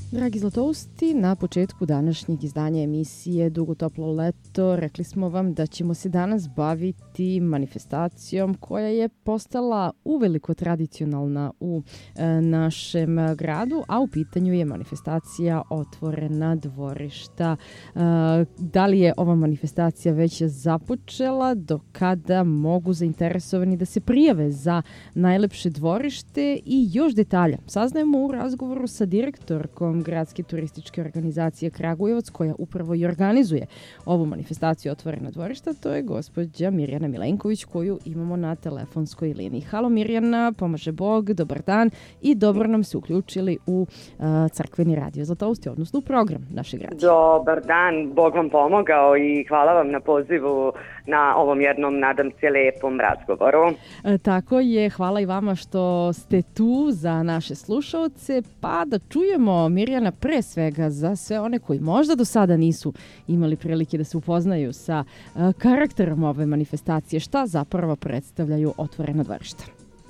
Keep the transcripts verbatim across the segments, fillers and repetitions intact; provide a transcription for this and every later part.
Dragi Zlatousti, na početku današnjeg izdanja emisije Dugo toplo leto rekli smo vam da ćemo se danas baviti manifestacijom koja je postala uveliko tradicionalna u e, našem gradu, a u pitanju je manifestacija Otvorena dvorišta. E, da li je ova manifestacija već započela, do kada mogu zainteresovani da se prijave za najlepše dvorište i još detalja saznajemo u razgovoru sa direktorkom Gradske turističke organizacije Kragujevac, koja upravo i organizuje ovu manifestaciju Otvorena dvorišta. To je gospođa Mirjana Milenković, koju imamo na telefonskoj liniji. Halo Mirjana, pomaže Bog, dobar dan i dobro nam se uključili u uh, crkveni radio Zlatousti, odnosno u program našeg radija. Dobar dan, Bog vam pomogao i hvala vam na pozivu na ovom jednom, nadam se, lepom razgovoru. E, tako je, hvala i vama što ste tu za naše slušaoce, pa da čujemo, Mirjana, pre svega za sve one koji možda do sada nisu imali prilike da se upoznaju sa uh, karakterom ove manifestacije, šta zapravo predstavljaju Otvorena dvorišta.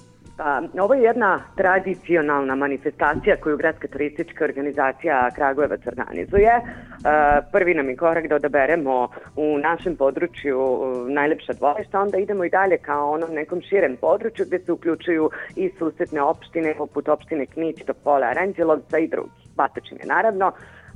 Pa, ovo je jedna tradicionalna manifestacija koju Gradska turistička organizacija Kragujevac organizuje. E, prvi nam je korak da odaberemo u našem području najlepša dvorišta, onda idemo i dalje kao onom nekom širem području gdje se uključuju i susedne opštine poput opštine Knić, Topola, Aranđelovca i drugi. Batočine, naravno.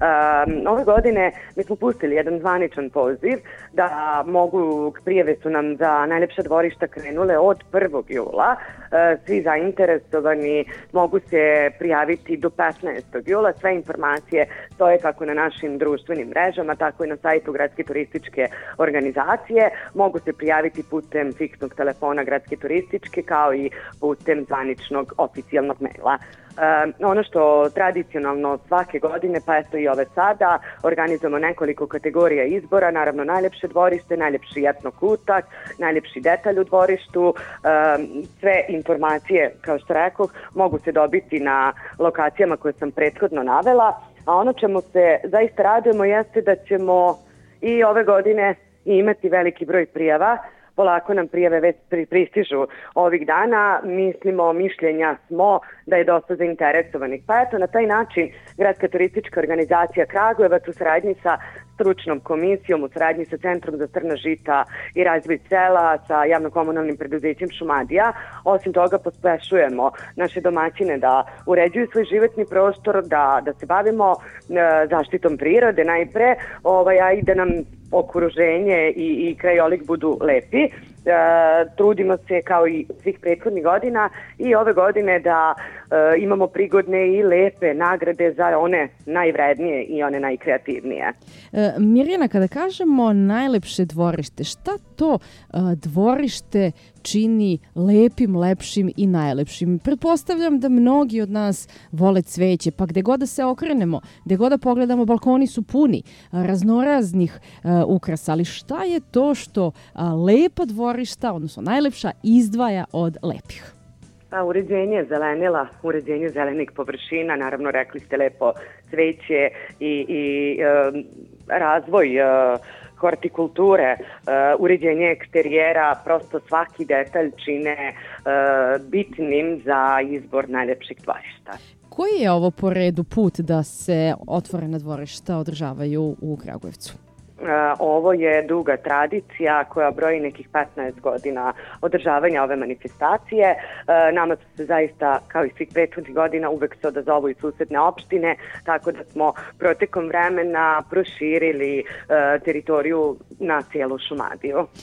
Um, ove godine mi smo pustili jedan zvaničan poziv da mogu, prijave su nam za najlepša dvorišta krenule od prvog jula. Uh, svi zainteresovani mogu se prijaviti do petnaestog jula. Sve informacije stoje kako na našim društvenim mrežama, tako i na sajtu Gradske turističke organizacije. Mogu se prijaviti putem fiksnog telefona Gradske turističke kao i putem zvaničnog oficijalnog maila. Um, ono što tradicionalno svake godine, pa eto i ove sada, organizujemo nekoliko kategorija izbora, naravno najlepše dvorište, najlepši etnokutak, najlepši detalj u dvorištu. Um, sve informacije, kao što rekoh, mogu se dobiti na lokacijama koje sam prethodno navela, a ono čemu se zaista radujemo jeste da ćemo i ove godine imati veliki broj prijava. Polako nam prijave već pristižu ovih dana, mislimo, mišljenja smo da je dosta zainteresovanih. Pa eto, na taj način Gradska turistička organizacija Kragujevac u saradnji sa stručnom komisijom, u saradnji sa Centrom za crna žita i razvoj sela, sa javno-komunalnim preduzećem Šumadija. Osim toga, pospešujemo naše domaćine da uređuju svoj životni prostor, da, da se bavimo e, zaštitom prirode najpre, ovaj, a i da nam okruženje i, i krajolik budu lepi. E, trudimo se kao i svih prethodnih godina i ove godine da e, imamo prigodne i lepe nagrade za one najvrednije i one najkreativnije. E, Mirjana, kada kažemo najlepše dvorište, šta to e, dvorište čini lepim, lepšim i najlepšim? Pretpostavljam da mnogi od nas vole cveće, pa gde god da se okrenemo, gde god da pogledamo, balkoni su puni raznoraznih uh, ukrasa, ali šta je to što uh, lepa dvorišta, odnosno najlepša, izdvaja od lepih? Pa, uređenje zelenila, uređenje zelenih površina, naravno rekli ste lepo cveće i, i uh, razvoj uh, hortikulture, uh, uređenje eksterijera, prosto svaki detalj čine uh, bitnim za izbor najlepših dvorišta. Koji je ovo po redu put da se otvorena dvorišta održavaju u Kragujevcu? Uh, ovo je duga tradicija koja broji nekih petnaest godina održavanja ove manifestacije. Uh, nama su se zaista, kao i svih prethodnih godina, uvek se odazovu i susedne opštine, tako da smo protekom vremena proširili uh, teritoriju na cijelu Šumadiju. Uh,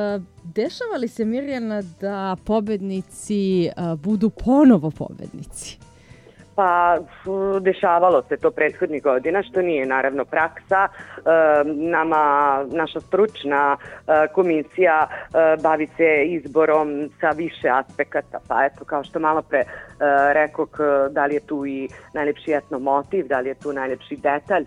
dešava li se, Mirjana, da pobednici uh, budu ponovo pobednici? Pa, dešavalo se to prethodnih godina, što nije naravno praksa. E, nama, naša stručna e, komisija e, bavi se izborom sa više aspekata, pa eto, kao što malo pre e, rekog, da li je tu i najlepši etnomotiv, da li je tu najlepši detalj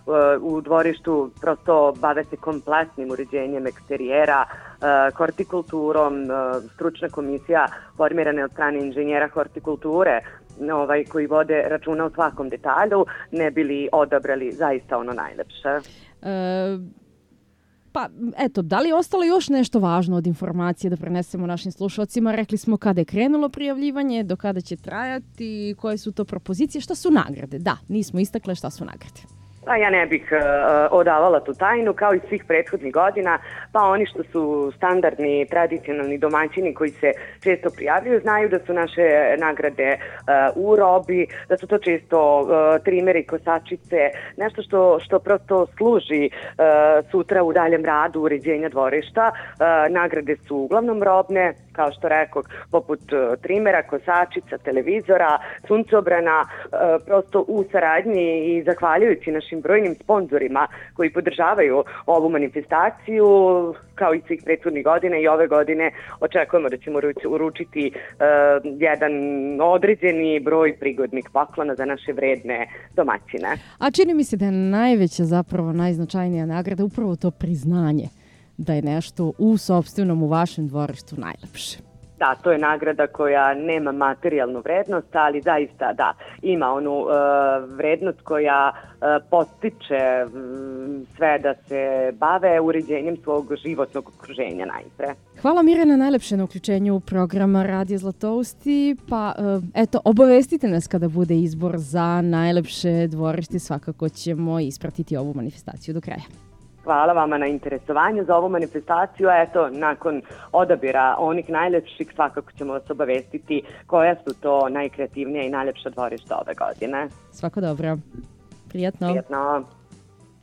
u dvorištu, prosto bave se kompletnim uređenjem eksterijera, hortikulturom. Stručna komisija formirana od strane inženjera hortikulture, ovaj, koji vode računa o svakom detalju, ne bili odabrali zaista ono najlepše. E, Pa, eto, da li je ostalo još nešto važno od informacije da prenesemo našim slušalcima? Rekli smo kada je krenulo prijavljivanje, do kada će trajati, koje su to propozicije, šta su nagrade? Da, nismo istakle šta su nagrade. Pa ja ne bih uh, odavala tu tajnu, kao i svih prethodnih godina, pa oni što su standardni, tradicionalni domaćini koji se često prijavljuju, znaju da su naše nagrade uh, u robi, da su to često uh, trimeri, kosačice, nešto što, što prosto služi uh, sutra u daljem radu uređenja dvorišta. Uh, nagrade su uglavnom robne, kao što rekao, poput uh, trimera, kosačica, televizora, suncobrana, uh, prosto u saradnji i zahvaljujući našim brojnim sponzorima koji podržavaju ovu manifestaciju, kao i svih prethodnih godina i ove godine očekujemo da ćemo uručiti uh, jedan određeni broj prigodnih poklona za naše vredne domaćine. A čini mi se da je najveća, zapravo najznačajnija nagrada upravo to priznanje da je nešto u sopstvenom, u vašem dvorištu najlepše. Da, to je nagrada koja nema materijalnu vrednost, ali zaista da, ima onu uh, vrednost koja uh, postiče um, sve da se bave uređenjem svog životnog okruženja najpre. Hvala Mirjana najlepše na uključenju programa Radio Zlatousti, pa uh, eto, obavestite nas kada bude izbor za najlepše dvorište, svakako ćemo ispratiti ovu manifestaciju do kraja. Hvala vama na interesovanju za ovu manifestaciju. Eto, nakon odabira onih najlepših svakako ćemo vas obavestiti koja su to najkreativnija i najlepša dvorišta ove godine. Svako dobro. Prijatno. Prijatno.